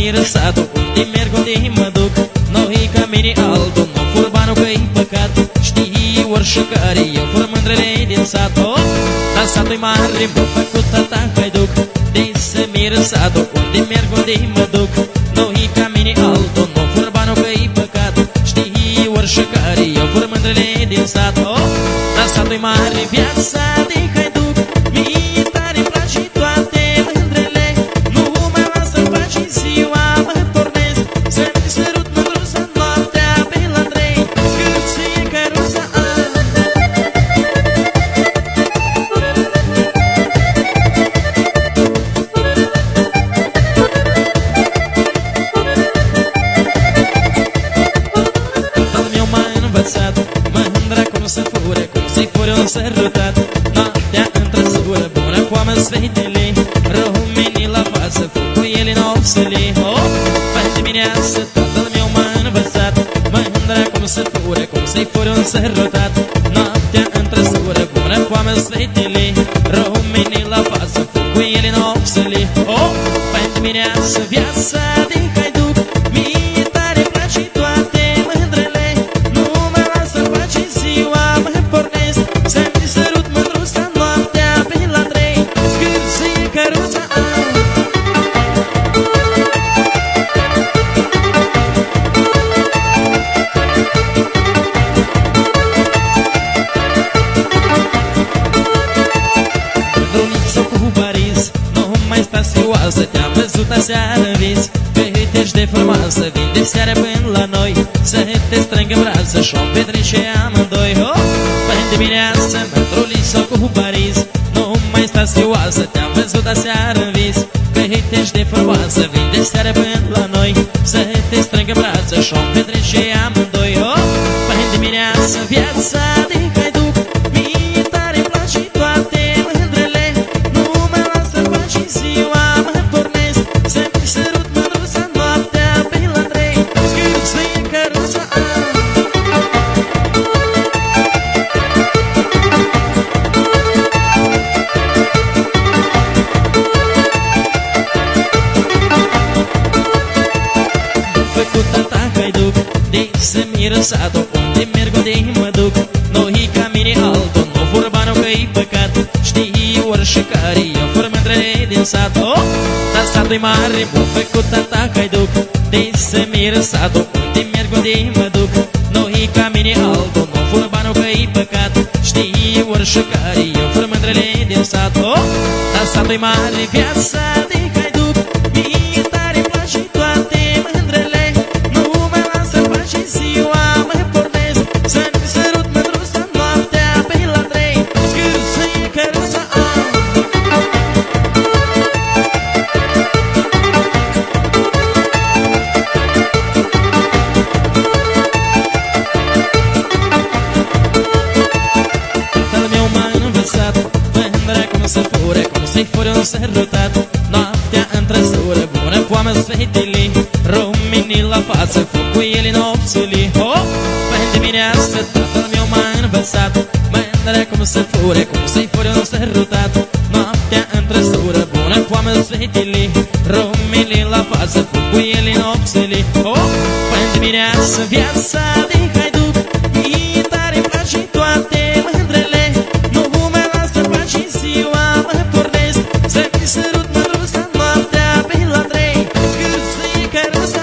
miră satul, unde merg, unde mă duc. Noi ca mine altul, nu fur banul că-i păcat. Știi oricare, eu fur mândrele din sat. Dar satul-i mare, m-a făcut tata haiduc. De să miră satul, unde merg, unde mă duc. Noi ca mine altul, nu fur banul că-i păcat. Știi oricare, eu fur mândrele din sat. Dar satul-i mare, viața de haiduc. Mie tare-mi place toate mândrele. Nu mă lasă în pace ziua, mă pornesc. Să-mi sărut mândruța noaptea pe la 3. Scârție căruța Tatăl meu m-a învățat mândra cum să fure, cum să-i fure un sărutat. Noaptea în trăsură, bună coamă sfetele. Rumenii la față, fug cu ele în opsele. Pe dimineață tatăl meu m-a învățat mândra cum să fure, cum să-i fure un sărutat. Noaptea în trăsură, bună coamă sfetele. Rumenii la față, fug cu ele în opsele. Pe dimineață viața de haiduc. Mie tare-mi place toate mândrele. Nu mă lasă în pace ziua, mă pornesc. Să-mi sărut mândruța noaptea pe la 3. Scârție căruța Druniță cu Paris, nu mai sta serioasă. Te-am văzut aseară în vis, că ești de frumoasă. Vin de seară până la noi, să te strâng în brață și-o petrece amândoi. Pe dimineață, mătruliță cu Paris, nu mai sta serioasă. Te-am văzut aseară în vis, că ești de frumoasă. Vin de seară până la noi, să te strâng în brață și-o petrece amândoi. Pe dimineață, viața de haiduc. Mie tare-mi place toate mândrele. Nu mă lasă în pace ziua, mă pornesc. Să-mi sărut mândruța noaptea pe la 3. Scârție căruța făcut tata haiduc. De să miră satul, unde merg, unde mă duc. Noi ca mine altul, nu fur banul că-i păcat. Știi oricare, eu fur mândrele din sat. Dar satul-i mare, m-a făcut tata haiduc. De să miră satul, unde merg, unde mă duc. Noi ca mine altul, nu fur banul că-i păcat. Știi oricare, eu fur mândrele din sat. Dar satul-i mare, viața de haiduc. Mie tare-mi place toate mândrele. Nu mă lasă în pace ziua, mă pornesc. Să-mi sărut mândruța noaptea pe la 3. Scârție căruța Tatăl meu m-a învățat mândra cum să fure, cum să-i fure un sărutat. Noaptea în trăsură, bună coamă sfetele. Rumenii la față, fug cu ele în opsele. Pe dimineață tatăl meu m-a învățat mândra cum să fure, cum să-i fure un sărutat. Noaptea în trăsură, bună coamă sfetele. Rumenii la față, fug cu ele în opsele. Pe dimineață viața de haiduc. Mie tare-mi place toate mândrele. Nu mă lasă în pace ziua, mă pornesc. Să-mi sărut mândruța noaptea pe la 3. Scârție căruța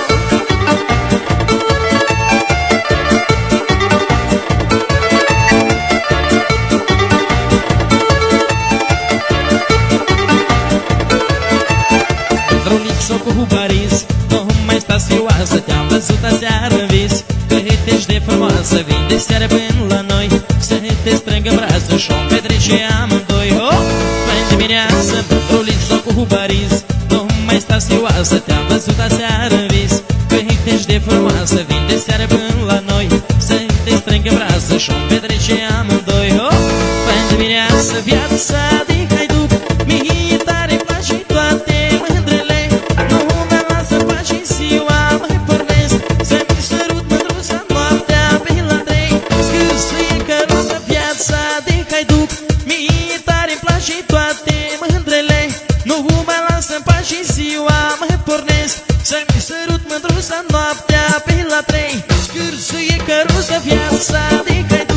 Druniță cu Paris, nu mai sta serioasă. Te-am văzut aseară în vis, că ești de frumoasă. Vin de seară până la noi, să te strâng în brață și-o petrece amândoi. Pe dimineață, mătruliță cu Paris, nu mai sta serioasă. Te-am văzut aseară în vis, că ești de frumoasă. Vin de seară până la noi, să te strâng în brață și-o petrece amândoi. Pe dimineață, viața de haiduc. Mie tare-mi place toate mândrele. Nu mă lasă în pace ziua, mă pornesc. Să-mi sărut mândruța noaptea pe la 3. Scârție căruța, viața de haiduc. Mie tare-mi place toate mândrele. Nu mă lasă în pace ziua, mă pornesc. Să-mi sărut mândruța noaptea pe la 3. Scârțâie căruța viața de cai tu.